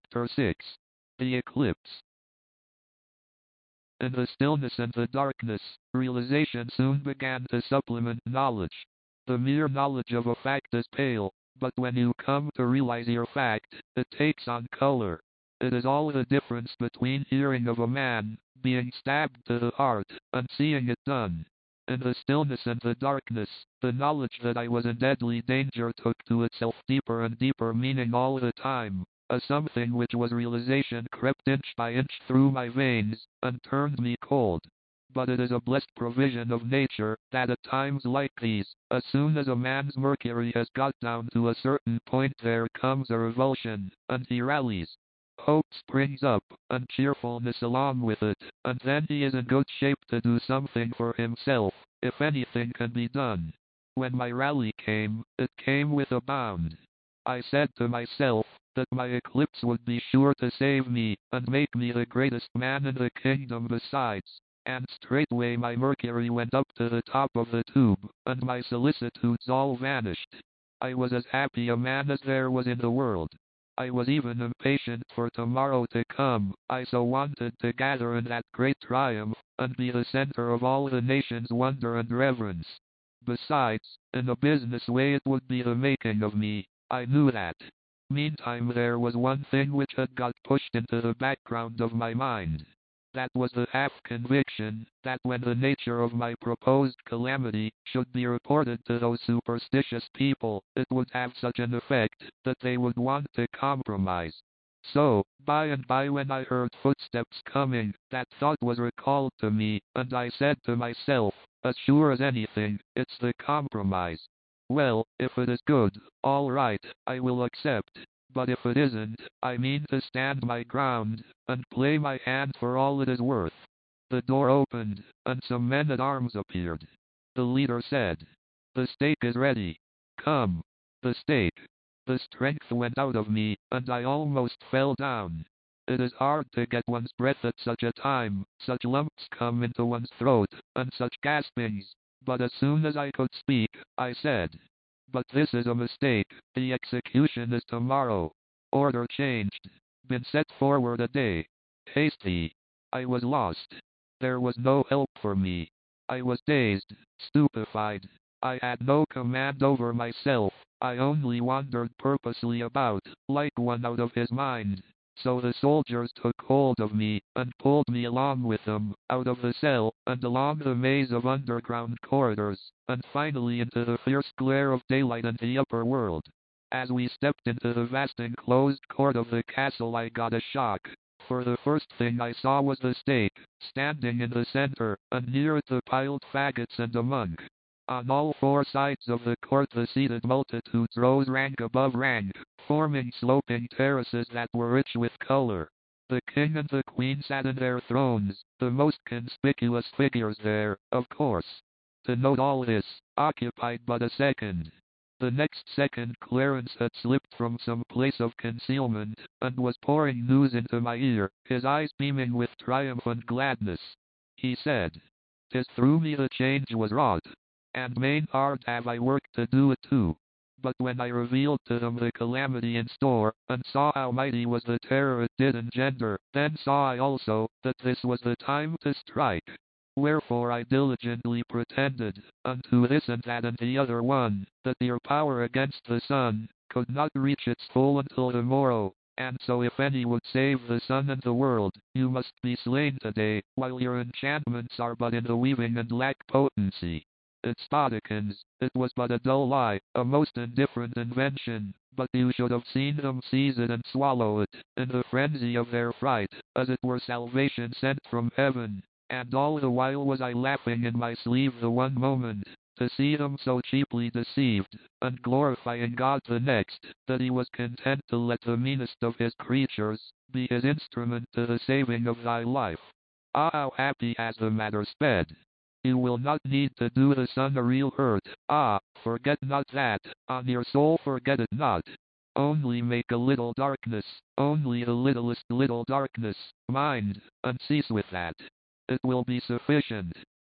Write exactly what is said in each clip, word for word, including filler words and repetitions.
Chapter six. The Eclipse. In the stillness and the darkness, realization soon began to supplement knowledge. The mere knowledge of a fact is pale, but when you come to realize your fact, it takes on color. It is all the difference between hearing of a man being stabbed to the heart and seeing it done. In the stillness and the darkness, the knowledge that I was in deadly danger took to itself deeper and deeper meaning all the time. A something which was realization crept inch by inch through my veins, and turned me cold. But it is a blessed provision of nature, that at times like these, as soon as a man's mercury has got down to a certain point there comes a revulsion, and he rallies. Hope springs up, and cheerfulness along with it, and then he is in good shape to do something for himself, if anything can be done. When my rally came, it came with a bound. I said to myself, that my eclipse would be sure to save me, and make me the greatest man in the kingdom besides, and straightway my mercury went up to the top of the tube, and my solicitudes all vanished. I was as happy a man as there was in the world. I was even impatient for tomorrow to come, I so wanted to gather in that great triumph, and be the center of all the nation's wonder and reverence. Besides, in a business way it would be the making of me, I knew that. Meantime there was one thing which had got pushed into the background of my mind. That was the half-conviction, that when the nature of my proposed calamity should be reported to those superstitious people, it would have such an effect, that they would want to compromise. So, by and by when I heard footsteps coming, that thought was recalled to me, and I said to myself, as sure as anything, it's the compromise. Well, if it is good, all right, I will accept. But if it isn't, I mean to stand my ground, and play my hand for all it is worth. The door opened, and some men-at-arms appeared. The leader said, "The stake is ready. Come." The stake. The strength went out of me, and I almost fell down. It is hard to get one's breath at such a time, such lumps come into one's throat, and such gaspings. But as soon as I could speak, I said, "But this is a mistake, the execution is tomorrow. Order changed. Been set forward a day. Hasty." I was lost. There was no help for me. I was dazed, stupefied. I had no command over myself, I only wandered purposely about, like one out of his mind. So the soldiers took hold of me, and pulled me along with them, out of the cell, and along the maze of underground corridors, and finally into the fierce glare of daylight and the upper world. As we stepped into the vast enclosed court of the castle I got a shock, for the first thing I saw was the stake, standing in the center, and near it the piled faggots and a monk. On all four sides of the court the seated multitudes rose rank above rank, forming sloping terraces that were rich with color. The king and the queen sat in their thrones, the most conspicuous figures there, of course. To note all this, occupied but a second. The next second Clarence had slipped from some place of concealment, and was pouring news into my ear, his eyes beaming with triumph and gladness. He said, "'Tis through me the change was wrought, and main hard have I worked to do it too." But when I revealed to them the calamity in store, and saw how mighty was the terror it did engender, then saw I also, that this was the time to strike. Wherefore I diligently pretended, unto this and that and the other one, that your power against the sun could not reach its full until the morrow, and so if any would save the sun and the world, you must be slain today, while your enchantments are but in the weaving and lack potency. It's Bodikins, it was but a dull lie, a most indifferent invention, but you should have seen them seize it and swallow it, in the frenzy of their fright, as it were salvation sent from heaven. And all the while was I laughing in my sleeve the one moment, to see them so cheaply deceived, and glorifying God the next, that he was content to let the meanest of his creatures be his instrument to the saving of thy life. Ah, how happy has the matter sped! You will not need to do the sun a real hurt. Ah, forget not that, on your soul forget it not. Only make a little darkness, only the littlest little darkness, mind, and cease with that. It will be sufficient.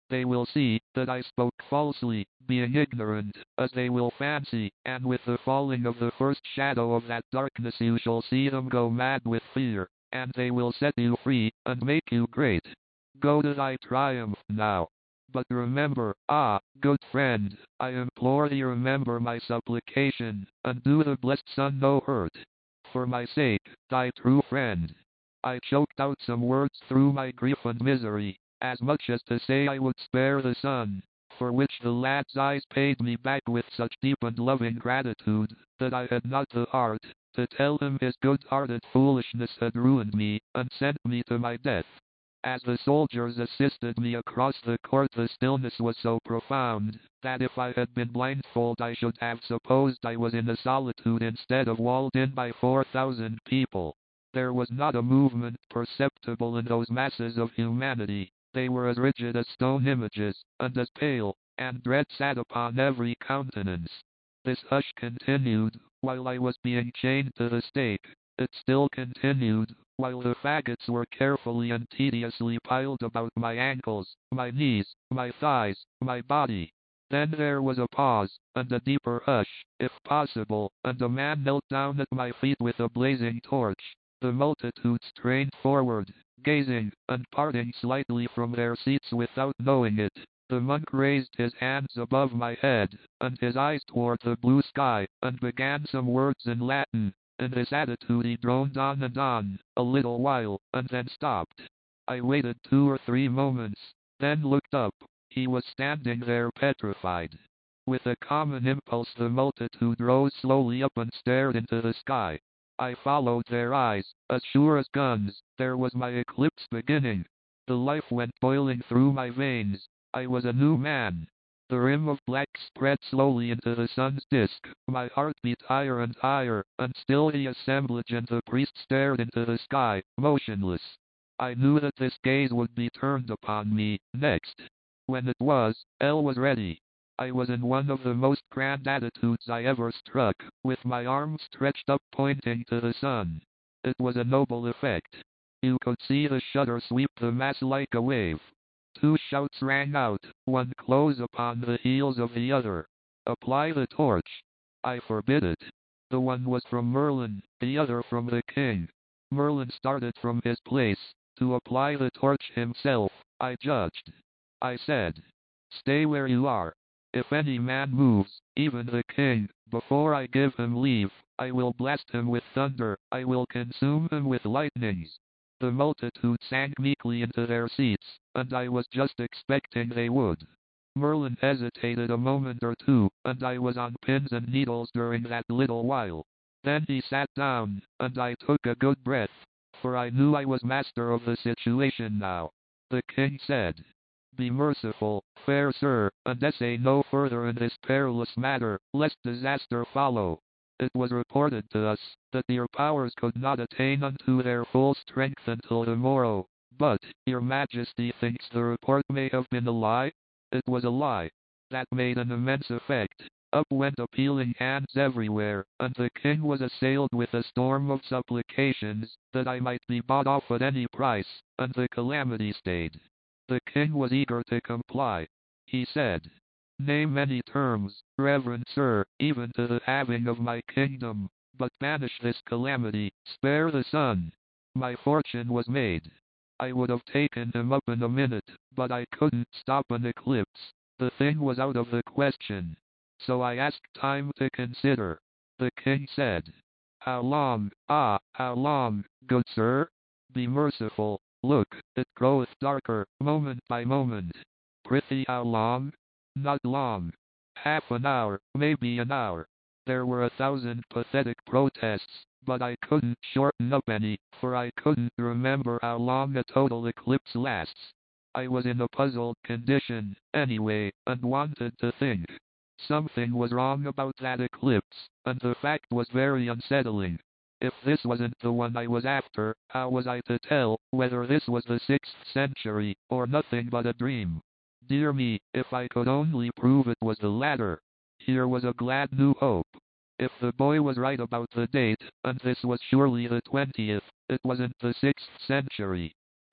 They will see that I spoke falsely, being ignorant, as they will fancy, and with the falling of the first shadow of that darkness you shall see them go mad with fear, and they will set you free, and make you great. Go to thy triumph now. But remember, ah, good friend, I implore thee remember my supplication, and do the blessed son no hurt. For my sake, thy true friend. I choked out some words through my grief and misery, as much as to say I would spare the son, for which the lad's eyes paid me back with such deep and loving gratitude, that I had not the heart to tell him his good-hearted foolishness had ruined me, and sent me to my death. As the soldiers assisted me across the court, the stillness was so profound, that if I had been blindfold I should have supposed I was in a solitude instead of walled in by four thousand people. There was not a movement perceptible in those masses of humanity. They were as rigid as stone images, and as pale, and dread sat upon every countenance. This hush continued, while I was being chained to the stake. It still continued, while the faggots were carefully and tediously piled about my ankles, my knees, my thighs, my body. Then there was a pause, and a deeper hush, if possible, and a man knelt down at my feet with a blazing torch. The multitude strained forward, gazing, and parting slightly from their seats without knowing it. The monk raised his hands above my head, and his eyes toward the blue sky, and began some words in Latin. In this attitude he droned on and on, a little while, and then stopped. I waited two or three moments, then looked up. He was standing there petrified. With a common impulse the multitude rose slowly up and stared into the sky. I followed their eyes, as sure as guns. There was my eclipse beginning. The life went boiling through my veins. I was a new man. The rim of black spread slowly into the sun's disk. My heart beat higher and higher, and still the assemblage and the priest stared into the sky, motionless. I knew that this gaze would be turned upon me, next. When it was, L was ready. I was in one of the most grand attitudes I ever struck, with my arms stretched up pointing to the sun. It was a noble effect. You could see the shudder sweep the mass like a wave. Two shouts rang out, one close upon the heels of the other. Apply the torch. I forbid it. The one was from Merlin, the other from the king. Merlin started from his place, to apply the torch himself, I judged. I said, "Stay where you are. If any man moves, even the king, before I give him leave, I will blast him with thunder, I will consume him with lightnings." The multitude sank meekly into their seats, and I was just expecting they would. Merlin hesitated a moment or two, and I was on pins and needles during that little while. Then he sat down, and I took a good breath, for I knew I was master of the situation now. The king said, "Be merciful, fair sir, and essay no further in this perilous matter, lest disaster follow. It was reported to us that your powers could not attain unto their full strength until the morrow, but your majesty thinks the report may have been a lie?" It was a lie. That made an immense effect. Up went appealing hands everywhere, and the king was assailed with a storm of supplications that I might be bought off at any price, and the calamity stayed. The king was eager to comply. He said, "Name any terms, reverend sir, even to the halving of my kingdom, but banish this calamity, spare the son." My fortune was made. I would have taken him up in a minute, but I couldn't stop an eclipse. The thing was out of the question. So I asked time to consider. The king said, "How long, ah, how long, good sir? Be merciful. Look, it groweth darker, moment by moment. Prithee how long? Not long. Half an hour, maybe an hour." There were a thousand pathetic protests, but I couldn't shorten up any, for I couldn't remember how long a total eclipse lasts. I was in a puzzled condition, anyway, and wanted to think. Something was wrong about that eclipse, and the fact was very unsettling. If this wasn't the one I was after, how was I to tell whether this was the sixth century, or nothing but a dream? Dear me, if I could only prove it was the latter. Here was a glad new hope. If the boy was right about the date, and this was surely the twentieth, it wasn't the sixth century.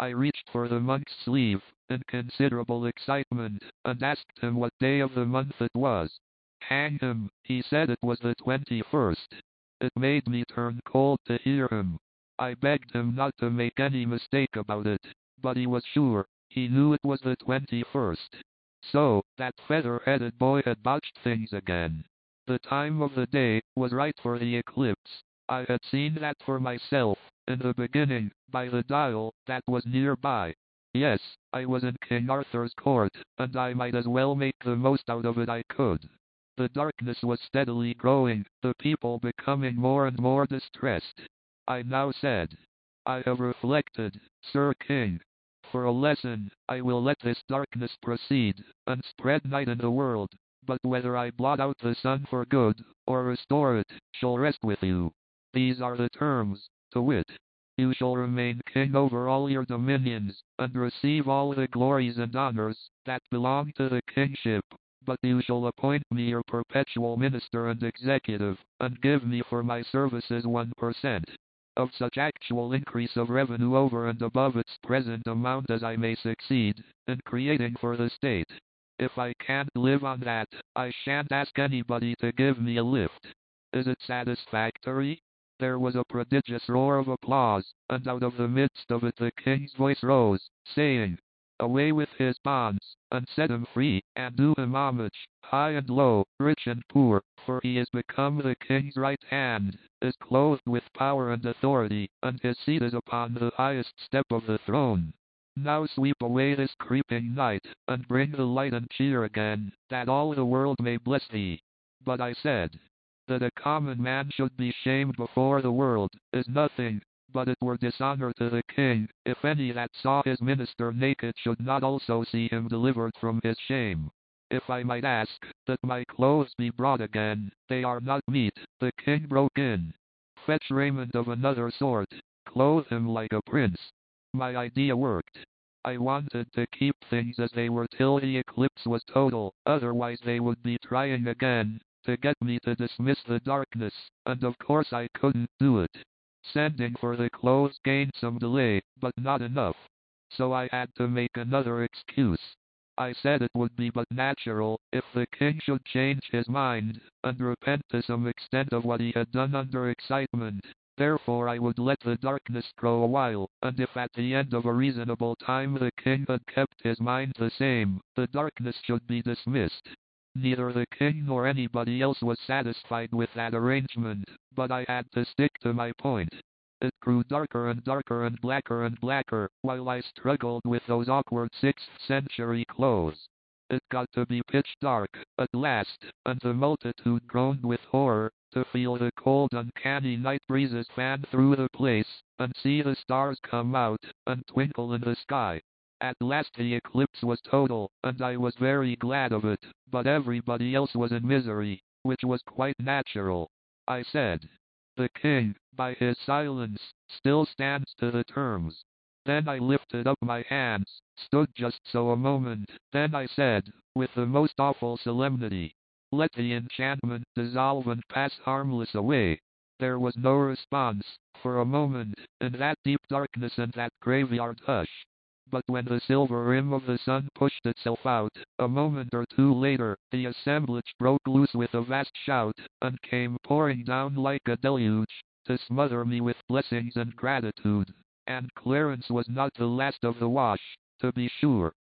I reached for the monk's sleeve, in considerable excitement, and asked him what day of the month it was. Hang him, he said it was the twenty-first. It made me turn cold to hear him. I begged him not to make any mistake about it, but he was sure. He knew it was the twenty-first. So, that feather-headed boy had botched things again. The time of the day was right for the eclipse. I had seen that for myself, in the beginning, by the dial that was nearby. Yes, I was in King Arthur's court, and I might as well make the most out of it I could. The darkness was steadily growing, the people becoming more and more distressed. I now said, I have reflected, Sir King. For a lesson, I will let this darkness proceed, and spread night in the world, but whether I blot out the sun for good, or restore it, shall rest with you. These are the terms, to wit. You shall remain king over all your dominions, and receive all the glories and honors that belong to the kingship, but you shall appoint me your perpetual minister and executive, and give me for my services one per cent. Of such actual increase of revenue over and above its present amount as I may succeed in creating for the state. If I can't live on that, I shan't ask anybody to give me a lift. Is it satisfactory? There was a prodigious roar of applause, and out of the midst of it the king's voice rose, saying, Away with his bonds, and set him free, and do him homage, high and low, rich and poor, for he is become the king's right hand, is clothed with power and authority, and his seat is upon the highest step of the throne. Now sweep away this creeping night, and bring the light and cheer again, that all the world may bless thee. But I said, that a common man should be shamed before the world, is nothing, but it were dishonor to the king, if any that saw his minister naked should not also see him delivered from his shame. If I might ask, that my clothes be brought again, they are not meet, the king broke in. Fetch raiment of another sort, clothe him like a prince. My idea worked. I wanted to keep things as they were till the eclipse was total, otherwise they would be trying again to get me to dismiss the darkness, and of course I couldn't do it. Sending for the clothes gained some delay, but not enough. So I had to make another excuse. I said it would be but natural, if the king should change his mind, and repent to some extent of what he had done under excitement. Therefore I would let the darkness grow a while, and if at the end of a reasonable time the king had kept his mind the same, the darkness should be dismissed. Neither the king nor anybody else was satisfied with that arrangement, but I had to stick to my point. It grew darker and darker and blacker and blacker, while I struggled with those awkward sixth century clothes. It got to be pitch dark, at last, and the multitude groaned with horror, to feel the cold uncanny night breezes fan through the place, and see the stars come out, and twinkle in the sky. At last the eclipse was total, and I was very glad of it, but everybody else was in misery, which was quite natural. I said, the king, by his silence, still stands to the terms. Then I lifted up my hands, stood just so a moment, then I said, with the most awful solemnity, let the enchantment dissolve and pass harmless away. There was no response, for a moment, in that deep darkness and that graveyard hush. But when the silver rim of the sun pushed itself out, a moment or two later, the assemblage broke loose with a vast shout, and came pouring down like a deluge, to smother me with blessings and gratitude. And Clarence was not the last of the wash, to be sure.